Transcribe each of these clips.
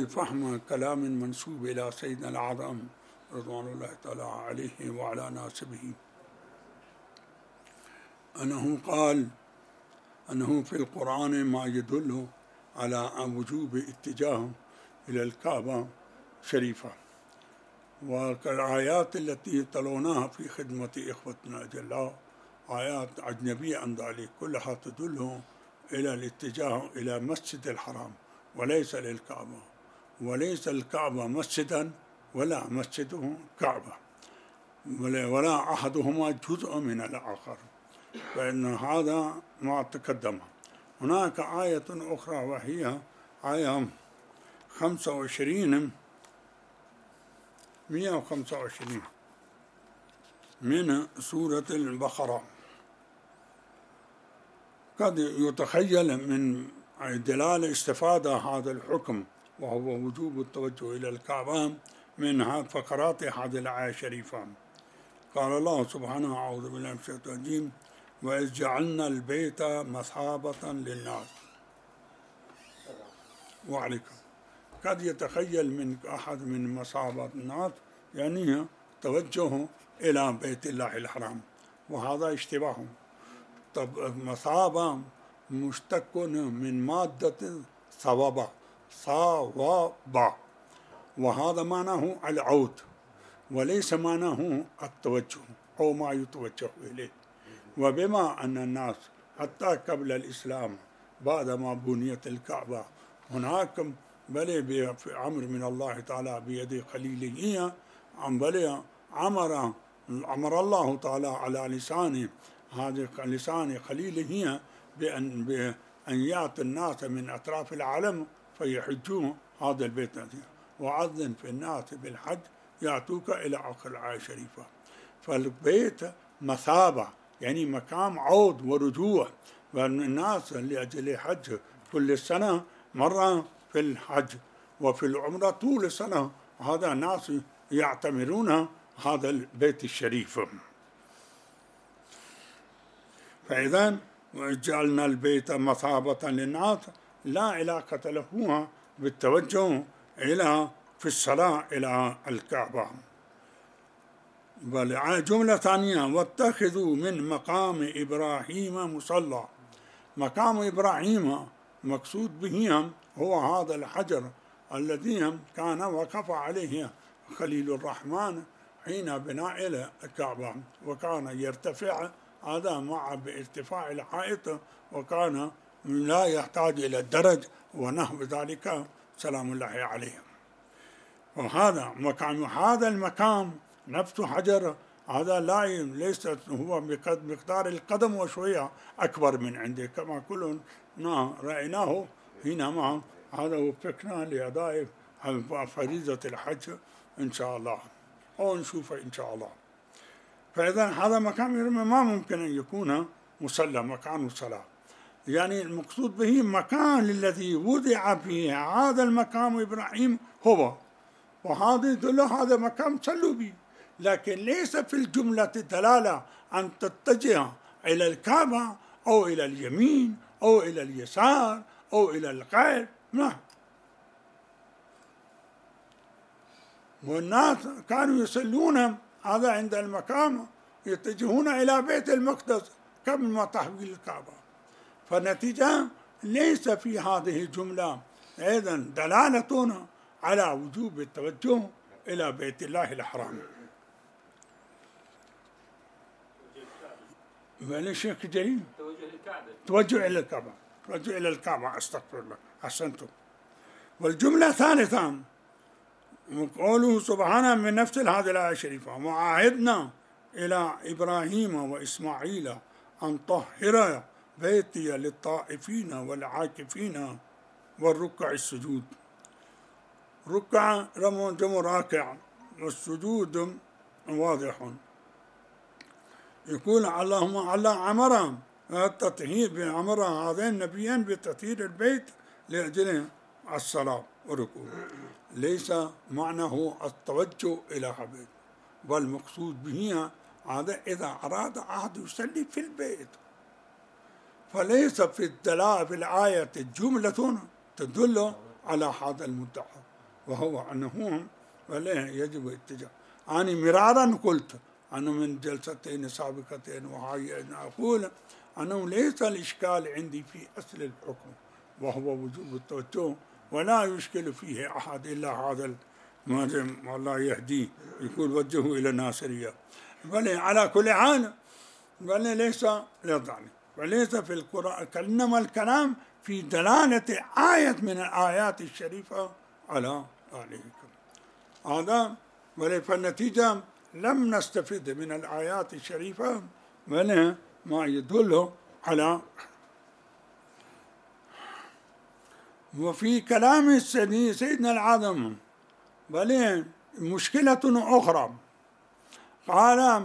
بل فهم كلام منسوب إلى سيدنا الأعظم رضوان الله تعالى عليه وعلى ناسبه، أنه قال أنه في القرآن ما يدل على وجوب اتجاه إلى الكعبة شريفة، والآيات التي تلوناها في خدمة إخوتنا جلاء آيات أجنبية عن ذلك كلها تدل إلى الاتجاه إلى مسجد الحرام وليس للكعبة، وليس الكعبة مسجدا ولا مسجده كعبة، ولا أحدهما جزء من الآخر، فإن هذا ما تقدم. هناك آية أخرى وهي آية 125 من سورة البقرة. قد يتخيل من دلالة استفادة هذا الحكم وهو وجوب التوجه إلى الكعبة من فقرات هذه الآية الشريفة. قال الله سبحانه: أعوذ بالله من الشيطان الرجيم: وإذ جعلنا البيت مثابة للناس. وعليكم. قد يتخيل من أحد من مثابة الناس يعني توجه إلى بيت الله الحرام، وهذا اشتباه. طب مثابة مشتق من مادة ثوابا، صوابا، وهذا معناه العود وليس معناه التوجه أو ما يتوجه إليه. وبما أن الناس حتى قبل الإسلام بعدما بنيت الكعبة هناك بل بأمر من الله تعالى بيد خليله بل أمر الله تعالى على لسان هذا لسان خليله بأن يأتي الناس من أطراف العالم فيحجون هذا البيت، وعذن في الناس بالحج يأتوك إلى آخر الآية الشريفة. فالبيت مثابة يعني مكان عود ورجوع، والناس لأجل الحج كل سنة مرة في الحج وفي العمرة طول السنة، هذا الناس يعتمرون هذا البيت الشريف. فإذا جعلنا البيت مثابة للناس لا علاقة له بالتوجه إلى في الصلاة إلى الكعبة. بل جملة ثانية: واتخذوا من مقام إبراهيم مصلى. مقام إبراهيم مقصود به هو هذا الحجر الذي كان وقف عليه خليل الرحمن حين بناء الكعبة، وكان يرتفع هذا مع بارتفاع الحائط، وكان لا يحتاج إلى الدرج ونحو ذلك سلام الله عليه. وهذا مكان، هذا المكان نفسه حجر، هذا ليس هو بمقدار القدم وشوية أكبر من عنده كما كلنا رأيناه حينما هذا وفقنا لأداء فريضة الحج إن شاء الله أو نشوفه إن شاء الله. فإذا هذا مكان ما ممكن أن يكون مصلى، مكان صلاة، يعني المقصود به مكان الذي وضع فيه هذا المكان إبراهيم هو، وهذا يدل هذا مكان صلوا به، لكن ليس في الجملة دلالة أن تتجه إلى الكعبة أو إلى اليمين أو إلى اليسار أو إلى الغير، لا. والناس كانوا يصلون هذا عند المكان يتجهون إلى بيت المقدس قبل ما تحويل الكعبة، فالنتيجة ليس في هذه الجملة أيضا دلالة على وجوب التوجه إلى بيت الله الحرام. الشيخ جليل توجه إلى الكعبة، توجه إلى الكعبة، أستغفر الله، أحسنتم. والجملة الثالثة قوله سبحانه من نفس هذه الآية الشريفة: وعاهدنا إلى إبراهيم وإسماعيل أن طهر بيتي للطائفين والعاكفين والركع السجود. ركع جمع راكع، والسجود واضح. يقول اللهم الله أمر التطهير، أمر هذين النبيين بتطهير البيت لأجل الصلاة والركوع، ليس معناه التوجه إلى البيت، بل مقصود به هذا إذا أراد أحد يصلي في البيت. فليس في الدلالة في الآية جملة تدل على هذا المدعى، وهو أنه ولا يجب اتجاه. أنا مرارا قلت أنا من جلستين سابقتين وهاي أقول أنه ليس الإشكال عندي في أصل الحكم وهو وجوب التوجه، ولا يشكل فيه أحد إلا هذا المعلم والله يهديه يقول وجهه إلى الناصرية. بل على كل حال بل ليس يضعني وليس في القرآن، إنما الكلام في دلالة آية من الآيات الشريفة على ذلك هذا. فالنتيجة لم نستفد من الآيات الشريفة بل ما يدل على. وفي كلام سيدنا العظم بل مشكلة أخرى، قال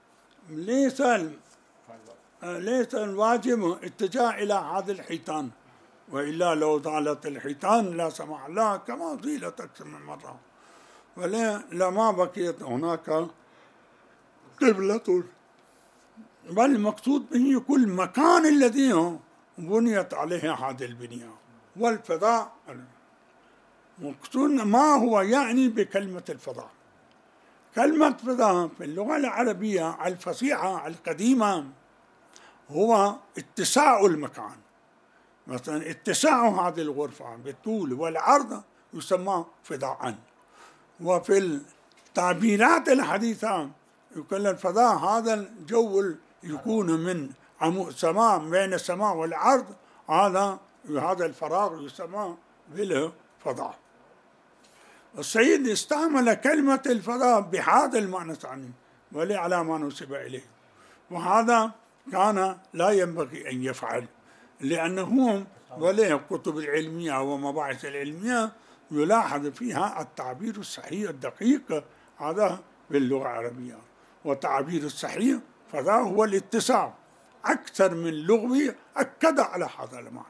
ليس الواجب اتجاه إلى هذا الحيطان، وإلا لو ضالت الحيطان لا سمح الله كما ضيلت أكثر من مرة لما بقيت هناك قبلة، بل المقصود به كل مكان الذي بنيت عليه هذه البنية والفضاء. مقصود ما هو يعني بكلمة الفضاء؟ كلمة فضاء في اللغة العربية الفصيحة القديمة هو اتساع المكان، مثلا اتساع هذه الغرفة بالطول والعرض يسمى فضاءً. وفي التعبيرات الحديثة يقول الفضاء هذا الجو يكون من سماء بين السماء والأرض، هذا الفراغ يسمى بالفضاء. السيد استعمل كلمة الفضاء بهذا المعنى الثاني ولي على ما نسب إليه، وهذا كان لا ينبغي أن يفعل، لأنه ولي الكتب العلمية ومباحث العلمية يلاحظ فيها التعبير الصحيح الدقيق هذا باللغة العربية. والتعبير الصحيح فضاء هو الاتساع، أكثر من لغوي أكد على هذا المعنى.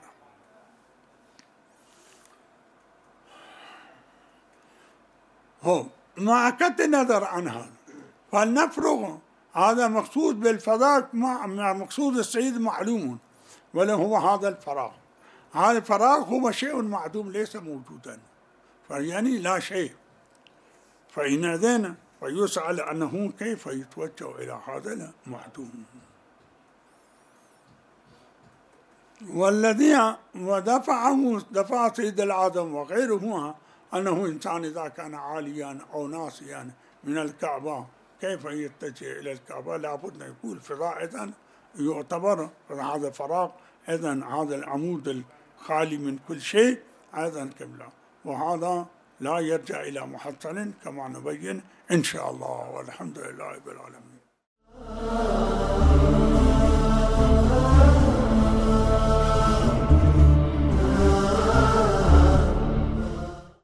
مع قطع النظر عن هذا فلنفرغ هذا مقصود بالفضاء مع مقصود السيد معلوم، ولا هو هذا الفراغ. هذا الفراغ هو شيء معدوم ليس موجودا، فيعني لا شيء. فإذن فيسأل أنه كيف يتوجه إلى هذا المعدوم. والذي دفع سيد العظم وغيره أنه إنسان إذا كان عاليا أو ناصيا من الكعبة كيف يتجه إلى الكعبة؟ لابد أن يكون فضاء، إذن يعتبر هذا فراغ، إذن هذا العمود الخالي من كل شيء أيضا قبلة، وهذا لا يرجع إلى محصل كما نبين إن شاء الله، والحمد لله رب العالمين.